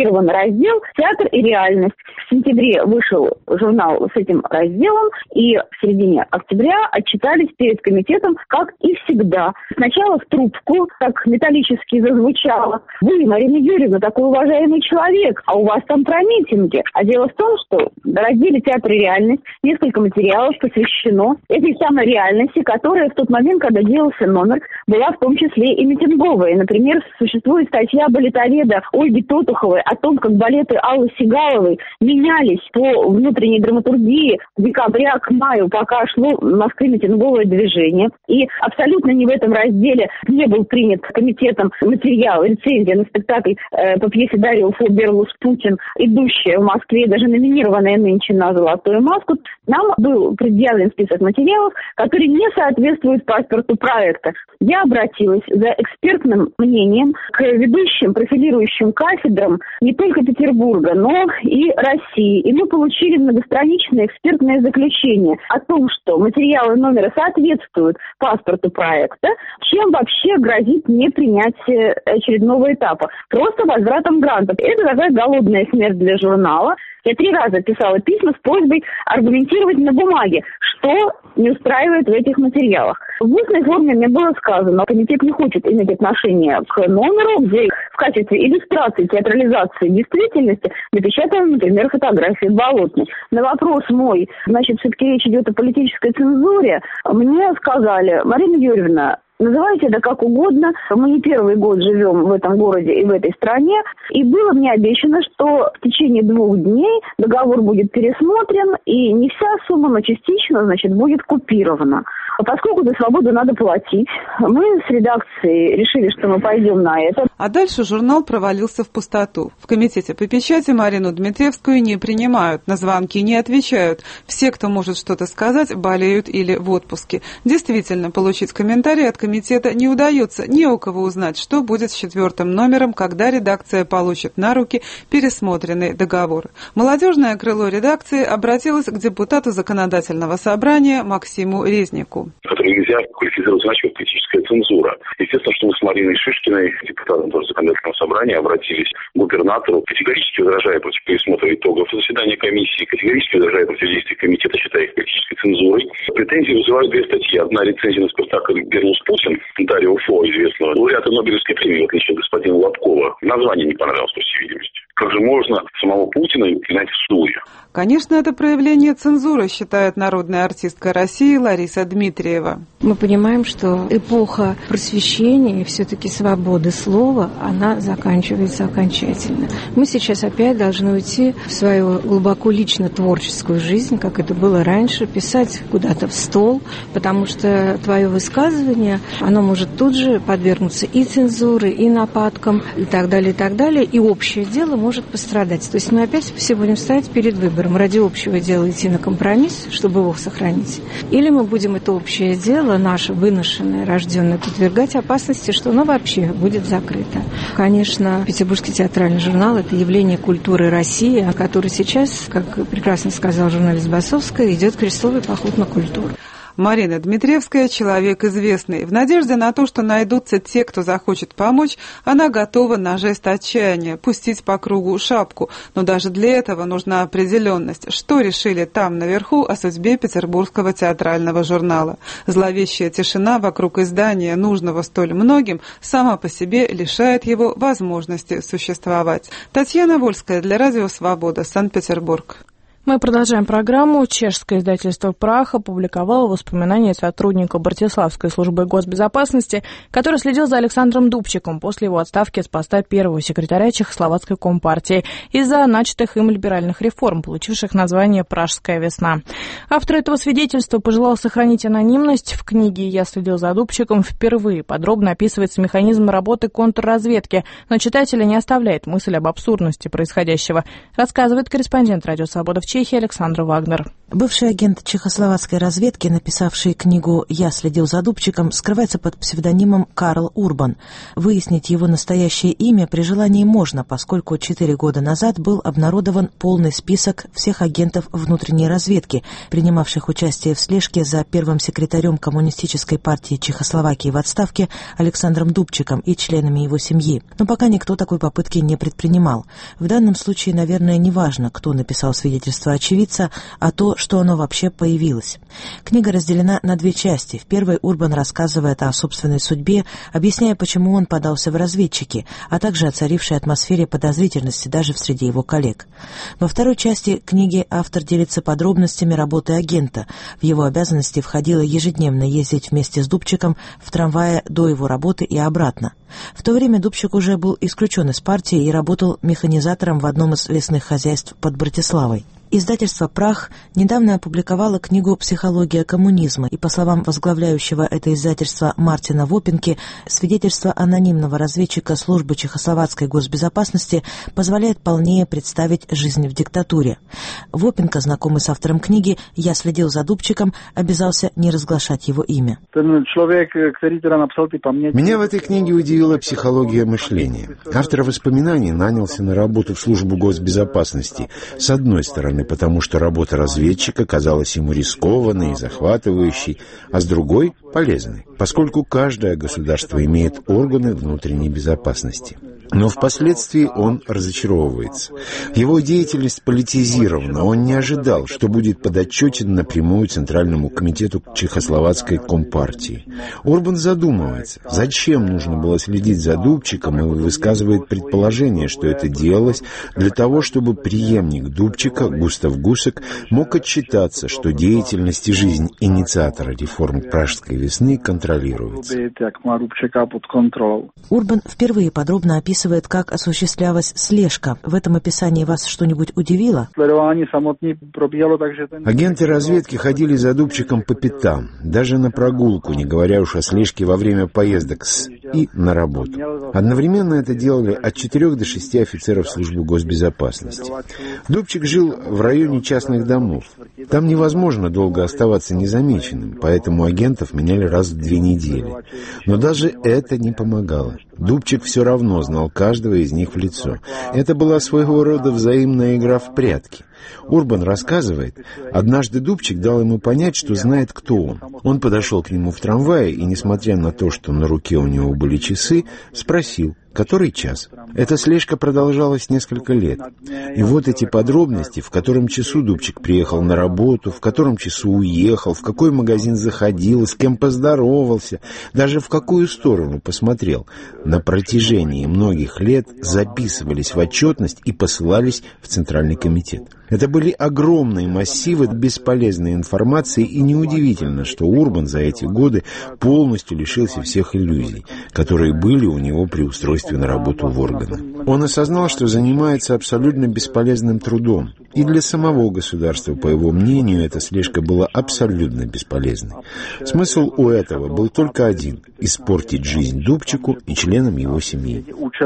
раздел «Театр и реальность». В сентябре вышел журнал с этим разделом, и в середине октября отчитались перед комитетом, как и всегда. Сначала в трубку, так металлически зазвучало: «Вы, Марина Юрьевна, такой уважаемый человек, а у вас там про митинги». А дело в том, что в разделе «Театр и реальность» несколько материалов посвящено этой самой реальности, которая в тот момент, когда делался номер, была в том числе и митинговая. Например, существует статья балетоведа Ольги Тотуховой о том, как балеты Аллы Сигаловой менялись по внутренней драматургии с декабря к маю, пока шло в Москве митинговое движение. И абсолютно не в этом разделе не был принят комитетом материал, рецензия на спектакль по пьесе Дарьи Уфо «Берлус Путин», идущая в Москве, даже номинированная нынче на «Золотую маску». Нам был предъявлен список материалов, которые не соответствуют паспорту проекта. Я обратилась за экспертным мнением к ведущим, профилирующим кафедрам не только Петербурга, но и России. И мы получили многостраничное экспертное заключение о том, что материалы номера соответствуют паспорту проекта, чем вообще грозит непринятие очередного этапа. Просто возвратом грантов. Это такая голодная смерть для журнала. Я 3 раза писала письма с просьбой аргументировать на бумаге, что не устраивает в этих материалах. В устной форме мне было сказано, комитет не хочет иметь отношение к номеру, где в качестве иллюстрации, театрализации действительности напечатаны, например, фотографии Болотной. На вопрос мой, значит, все-таки речь идет о политической цензуре, мне сказали: Марина Юрьевна, называйте это как угодно. Мы не первый год живем в этом городе и в этой стране. И было мне обещано, что в течение 2 дней договор будет пересмотрен, и не вся сумма, но частично, значит, будет купирована. А поскольку за свободу надо платить, мы с редакцией решили, что мы пойдем на это. А дальше журнал провалился в пустоту. В комитете по печати Марину Дмитриевскую не принимают, на звонки не отвечают. Все, кто может что-то сказать, болеют или в отпуске. Действительно, получить комментарий от комитета не удается. Не у кого узнать, что будет с 4-м номером, когда редакция получит на руки пересмотренный договор. Молодежное крыло редакции обратилось к депутату законодательного собрания Максиму Резнику. Который нельзя квалифицировать иначе, как политическая цензура. Естественно, что мы с Мариной Шишкиной, депутатом тоже законодательного собрания, обратились к губернатору, категорически возражая против пересмотра итогов заседания комиссии, категорически возражая против действий комитета, считая их политической цензурой. Претензии вызывают 2 статьи. Одна — рецензия на спектакль «Берлус Путин» Дарьи Уфо, известного лауреата Нобелевской премии, в отличие от господина Лобкова. Название не понравилось, по всей видимости. Как же можно самого Путина упоминать в суе? Конечно, это проявление цензуры, считает народная артистка России Лариса Дмитриева. Мы понимаем, что эпоха просвещения и все-таки свободы слова, она заканчивается окончательно. Мы сейчас опять должны уйти в свою глубоко лично творческую жизнь, как это было раньше, писать куда-то в стол, потому что твое высказывание, оно может тут же подвергнуться и цензуре, и нападкам, и так далее, и общее дело может пострадать. То есть мы опять все будем стоять перед выбором: ради общего дела идти на компромисс, чтобы его сохранить, или мы будем это общее дело, наше выношенное, рожденное, подвергать опасности, что оно вообще будет закрыто. Конечно, Петербургский театральный журнал — это явление культуры России, который сейчас, как прекрасно сказал журналист Басовская, идет крестовый поход на культуру. Марина Дмитриевская — человек известный. В надежде на то, что найдутся те, кто захочет помочь, она готова на жест отчаяния, пустить по кругу шапку. Но даже для этого нужна определенность. Что решили там наверху о судьбе Петербургского театрального журнала? Зловещая тишина вокруг издания, нужного столь многим, сама по себе лишает его возможности существовать. Татьяна Вольская для Радио Свобода, Санкт-Петербург. Мы продолжаем программу. Чешское издательство «Прах» опубликовало воспоминания сотрудника Братиславской службы госбезопасности, который следил за Александром Дубчиком после его отставки с поста первого секретаря Чехословацкой компартии из-за начатых им либеральных реформ, получивших название «Пражская весна». Автор этого свидетельства пожелал сохранить анонимность. В книге «Я следил за Дубчиком» впервые подробно описывается механизм работы контрразведки, но читателя не оставляет мысль об абсурдности происходящего, рассказывает корреспондент «Радио Свобода» в Чехии Александр Вагнер. Бывший агент чехословацкой разведки, написавший книгу «Я следил за Дубчиком», скрывается под псевдонимом Карл Урбан. Выяснить его настоящее имя при желании можно, поскольку 4 года назад был обнародован полный список всех агентов внутренней разведки, принимавших участие в слежке за первым секретарем Коммунистической партии Чехословакии в отставке Александром Дубчиком и членами его семьи. Но пока никто такой попытки не предпринимал. В данном случае, наверное, не важно, кто написал свидетельство очевидца, а то, что оно вообще появилось. Книга разделена на 2 части. В первой Урбан рассказывает о собственной судьбе, объясняя, почему он подался в разведчики, а также о царившей атмосфере подозрительности даже в среди его коллег. Во второй части книги автор делится подробностями работы агента. В его обязанности входило ежедневно ездить вместе с Дубчиком в трамвае до его работы и обратно. В то время Дубчик уже был исключен из партии и работал механизатором в одном из лесных хозяйств под Братиславой. Издательство «Прах» недавно опубликовало книгу «Психология коммунизма», и, по словам возглавляющего это издательство Мартина Вопенки, свидетельство анонимного разведчика службы чехословацкой госбезопасности позволяет полнее представить жизнь в диктатуре. Вопенко, знакомый с автором книги «Я следил за Дубчиком», обязался не разглашать его имя. Меня в этой книге удивила психология мышления. Автор воспоминаний нанялся на работу в службу госбезопасности, с одной стороны, потому что работа разведчика казалась ему рискованной и захватывающей, а с другой — полезной, поскольку каждое государство имеет органы внутренней безопасности. Но впоследствии он разочаровывается. Его деятельность политизирована, он не ожидал, что будет подотчетен напрямую Центральному комитету Чехословацкой компартии. Урбан задумывается, зачем нужно было следить за Дубчиком, и высказывает предположение, что это делалось для того, чтобы преемник Дубчика, Густав Гусак, мог отчитаться, что деятельность и жизнь инициатора реформ Пражской весны контролируется. Урбан впервые подробно описывает, как осуществлялась слежка. В этом описании вас что-нибудь удивило? Агенты разведки ходили за Дубчиком по пятам, даже на прогулку, не говоря уж о слежке во время поездок и на работу. Одновременно это делали от 4 до 6 офицеров службы госбезопасности. Дубчик жил в районе частных домов. Там невозможно долго оставаться незамеченным, поэтому агентов меняли раз в 2 недели. Но даже это не помогало. Дубчик все равно знал каждого из них в лицо. Это была своего рода взаимная игра в прятки. Урбан рассказывает, однажды Дубчик дал ему понять, что знает, кто он. Он подошел к нему в трамвае и, несмотря на то, что на руке у него были часы, спросил, который час. Эта слежка продолжалась несколько лет. И вот эти подробности, в котором часу Дубчик приехал на работу, в котором часу уехал, в какой магазин заходил, с кем поздоровался, даже в какую сторону посмотрел, на протяжении многих лет записывались в отчетность и посылались в Центральный комитет. Это были огромные массивы бесполезной информации, и неудивительно, что Урбан за эти годы полностью лишился всех иллюзий, которые были у него при устройстве на работу в органы. Он осознал, что занимается абсолютно бесполезным трудом, и для самого государства, по его мнению, эта слежка была абсолютно бесполезной. Смысл у этого был только один – испортить жизнь Дубчику и членам его семьи.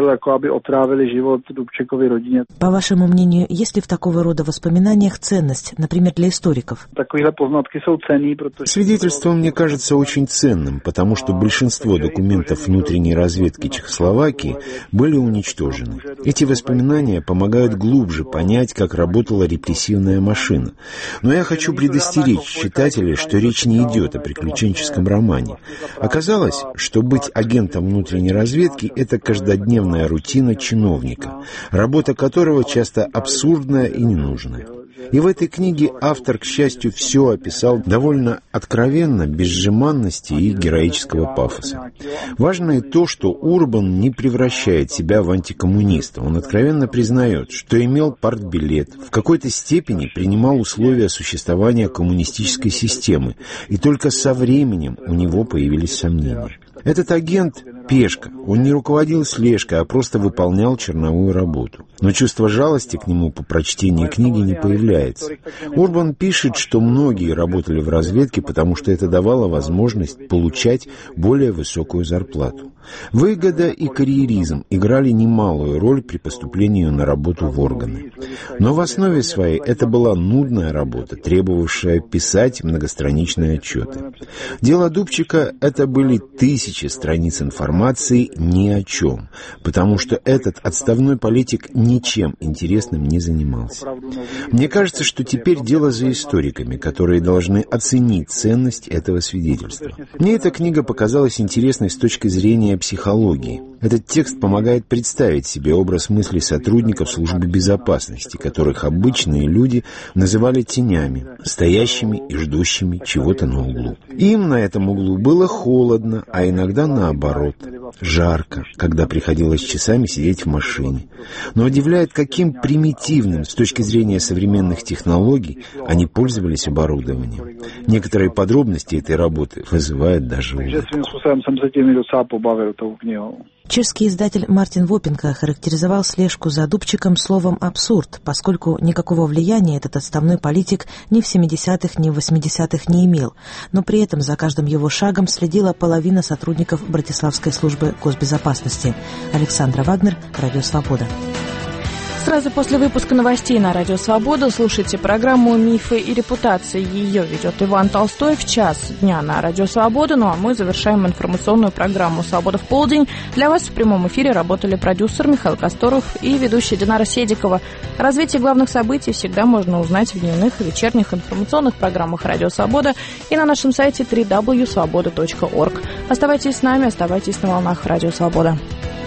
По вашему мнению, есть ли в такого рода воспоминаниях ценность, например, для историков? Свидетельство, мне кажется, очень ценным, потому что большинство документов внутренней разведки Чехословакии были уничтожены. Эти воспоминания помогают глубже понять, как работала репрессивная машина. Но я хочу предостеречь читателей, что речь не идет о приключенческом романе. Оказалось, что быть агентом внутренней разведки – это каждодневная рутина чиновника, работа которого часто абсурдная и ненужная. И в этой книге автор, к счастью, все описал довольно откровенно, без жеманности и героического пафоса. Важно и то, что Урбан не превращает себя в антикоммуниста. Он откровенно признает, что имел партбилет, в какой-то степени принимал условия существования коммунистической системы, и только со временем у него появились сомнения. Этот агент пешка. Он не руководил слежкой, а просто выполнял черновую работу. Но чувство жалости к нему по прочтении книги не появляется. Урбан пишет, что многие работали в разведке, потому что это давало возможность получать более высокую зарплату. Выгода и карьеризм играли немалую роль при поступлении на работу в органы. Но в основе своей это была нудная работа, требовавшая писать многостраничные отчеты. Дело Дубчика — это были тысячи страниц информации ни о чем, потому что этот отставной политик ничем интересным не занимался. Мне кажется, что теперь дело за историками, которые должны оценить ценность этого свидетельства. Мне эта книга показалась интересной с точки зрения психологии. Этот текст помогает представить себе образ мысли сотрудников службы безопасности, которых обычные люди называли тенями, стоящими и ждущими чего-то на углу. Им на этом углу было холодно, а иногда наоборот, жарко, когда приходилось часами сидеть в машине. Но удивляет, каким примитивным с точки зрения современных технологий они пользовались оборудованием. Некоторые подробности этой работы вызывают даже улыбку. Чешский издатель Мартин Вопенко характеризовал слежку за Дубчиком словом «абсурд», поскольку никакого влияния этот отставной политик ни в 70-х, ни в 80-х не имел, но при этом за каждым его шагом следила половина сотрудников Братиславской службы госбезопасности. Александра Вагнер, Радио Свобода. Сразу после выпуска новостей на Радио Свобода слушайте программу «Мифы и репутации». Ее ведет Иван Толстой в час дня на Радио Свобода. Ну а мы завершаем информационную программу «Свобода в полдень». Для вас в прямом эфире работали продюсер Михаил Косторов и ведущая Динара Седикова. Развитие главных событий всегда можно узнать в дневных и вечерних информационных программах Радио Свобода и на нашем сайте www.svoboda.org. Оставайтесь с нами, оставайтесь на волнах Радио Свобода.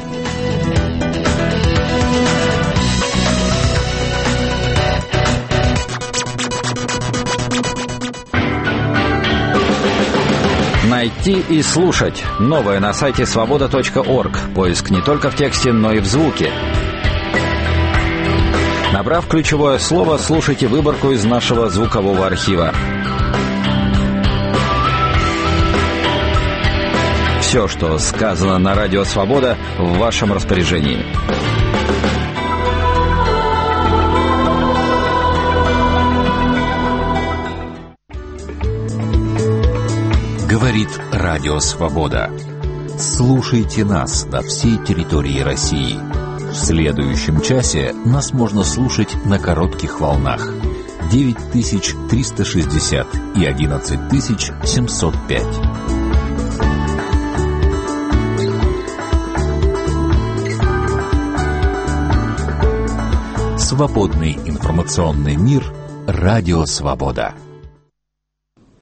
Найти и слушать. Новое на сайте svoboda.org. Поиск не только в тексте, но и в звуке. Набрав ключевое слово, слушайте выборку из нашего звукового архива. Все, что сказано на Радио Свобода, в вашем распоряжении. Говорит Радио Свобода. Слушайте нас на всей территории России. В следующем часе нас можно слушать на коротких волнах 9360 и 11705. Свободный информационный мир. Радио Свобода.